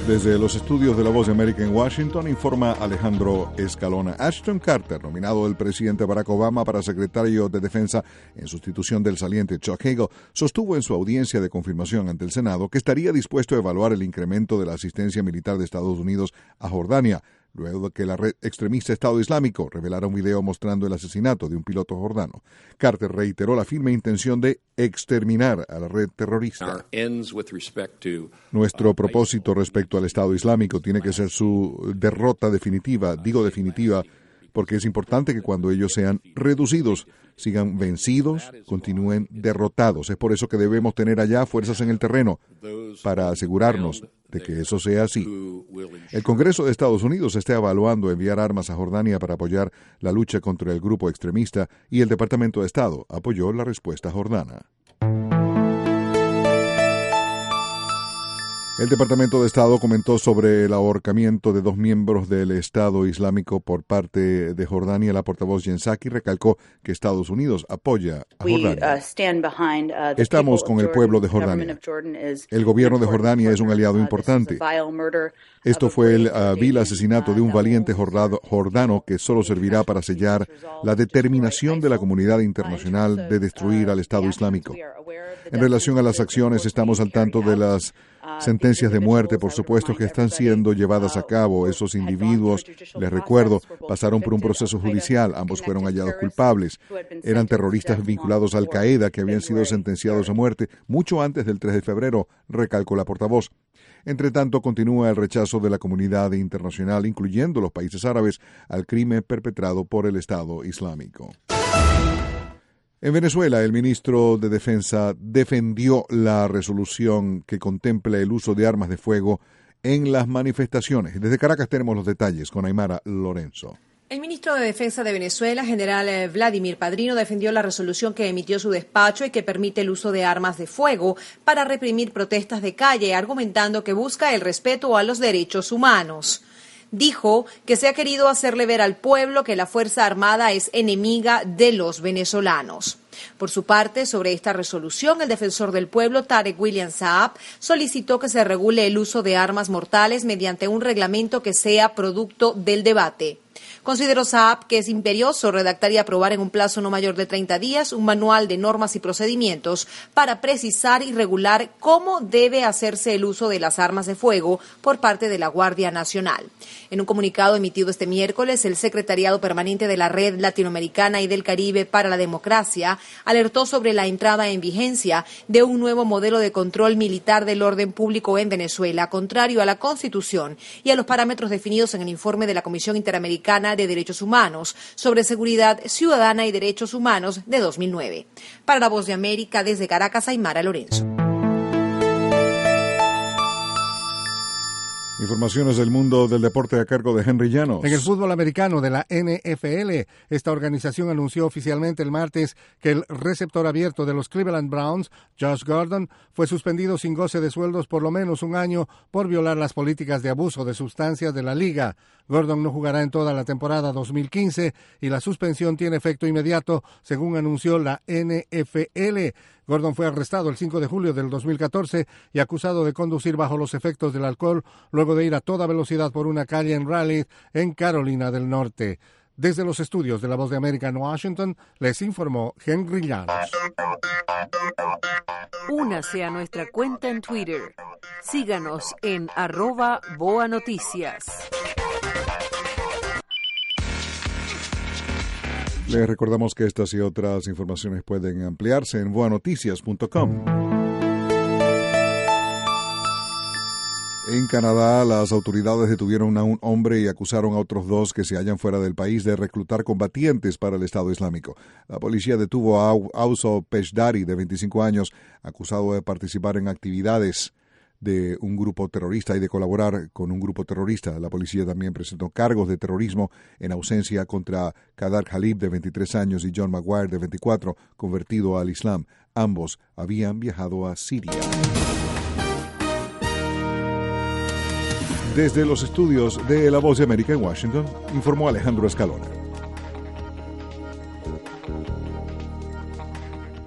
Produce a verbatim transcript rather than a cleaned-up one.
Desde los estudios de La Voz de América en Washington, informa Alejandro Escalona. Ashton Carter, nominado del presidente Barack Obama para secretario de Defensa en sustitución del saliente Chuck Hagel, sostuvo en su audiencia de confirmación ante el Senado que estaría dispuesto a evaluar el incremento de la asistencia militar de Estados Unidos a Jordania, luego de que la red extremista Estado Islámico revelara un video mostrando el asesinato de un piloto jordano. Carter reiteró la firme intención de exterminar a la red terrorista. Nuestro propósito respecto al Estado Islámico tiene que ser su derrota definitiva, digo definitiva, porque es importante que cuando ellos sean reducidos, sigan vencidos, continúen derrotados. Es por eso que debemos tener allá fuerzas en el terreno para asegurarnos de que eso sea así. El Congreso de Estados Unidos está evaluando enviar armas a Jordania para apoyar la lucha contra el grupo extremista y el Departamento de Estado apoyó la respuesta jordana. El Departamento de Estado comentó sobre el ahorcamiento de dos miembros del Estado Islámico por parte de Jordania. La portavoz Jen Psaki recalcó que Estados Unidos apoya a Jordania. Estamos con el pueblo de Jordania. El gobierno de Jordania es un aliado importante. Esto fue el uh, vil asesinato de un valiente jordado, jordano que solo servirá para sellar la determinación de la comunidad internacional de destruir al Estado Islámico. En relación a las acciones, estamos al tanto de las sentencias de muerte, por supuesto, que están siendo llevadas a cabo. Esos individuos, les recuerdo, pasaron por un proceso judicial. Ambos fueron hallados culpables. Eran terroristas vinculados a Al-Qaeda que habían sido sentenciados a muerte mucho antes del tres de febrero, recalcó la portavoz. Entre tanto, continúa el rechazo de la comunidad internacional, incluyendo los países árabes, al crimen perpetrado por el Estado Islámico. En Venezuela, el ministro de Defensa defendió la resolución que contempla el uso de armas de fuego en las manifestaciones. Desde Caracas tenemos los detalles con Aymara Lorenzo. El ministro de Defensa de Venezuela, general Vladimir Padrino, defendió la resolución que emitió su despacho y que permite el uso de armas de fuego para reprimir protestas de calle, argumentando que busca el respeto a los derechos humanos. Dijo que se ha querido hacerle ver al pueblo que la Fuerza Armada es enemiga de los venezolanos. Por su parte, sobre esta resolución, el defensor del pueblo, Tarek William Saab, solicitó que se regule el uso de armas mortales mediante un reglamento que sea producto del debate. Consideró Saab que es imperioso redactar y aprobar en un plazo no mayor de treinta días un manual de normas y procedimientos para precisar y regular cómo debe hacerse el uso de las armas de fuego por parte de la Guardia Nacional. En un comunicado emitido este miércoles, el Secretariado Permanente de la Red Latinoamericana y del Caribe para la Democracia alertó sobre la entrada en vigencia de un nuevo modelo de control militar del orden público en Venezuela, contrario a la Constitución y a los parámetros definidos en el informe de la Comisión Interamericana de Derechos Humanos sobre Seguridad Ciudadana y Derechos Humanos de dos mil nueve. Para La Voz de América, desde Caracas, Aymara Lorenzo. Informaciones del mundo del deporte a cargo de Henry Llanos. En el fútbol americano de la N F L, esta organización anunció oficialmente el martes que el receptor abierto de los Cleveland Browns, Josh Gordon, fue suspendido sin goce de sueldos por lo menos un año por violar las políticas de abuso de sustancias de la liga. Gordon no jugará en toda la temporada dos mil quince y la suspensión tiene efecto inmediato, según anunció la N F L. Gordon fue arrestado el cinco de julio del dos mil catorce y acusado de conducir bajo los efectos del alcohol luego de ir a toda velocidad por una calle en Raleigh, en Carolina del Norte. Desde los estudios de La Voz de América en Washington, les informó Henry Llanos. Únase a nuestra cuenta en Twitter. Síganos en arroba Boa Noticias. Les recordamos que estas y otras informaciones pueden ampliarse en boa noticias punto com. En Canadá, las autoridades detuvieron a un hombre y acusaron a otros dos que se hallan fuera del país de reclutar combatientes para el Estado Islámico. La policía detuvo a Auso Peshdari, de veinticinco años, acusado de participar en actividades de un grupo terrorista y de colaborar con un grupo terrorista. La policía también presentó cargos de terrorismo en ausencia contra Kadar Khalib, de veintitrés años, y John Maguire, de veinticuatro, convertido al Islam. Ambos habían viajado a Siria. Desde los estudios de La Voz de América en Washington, informó Alejandro Escalona.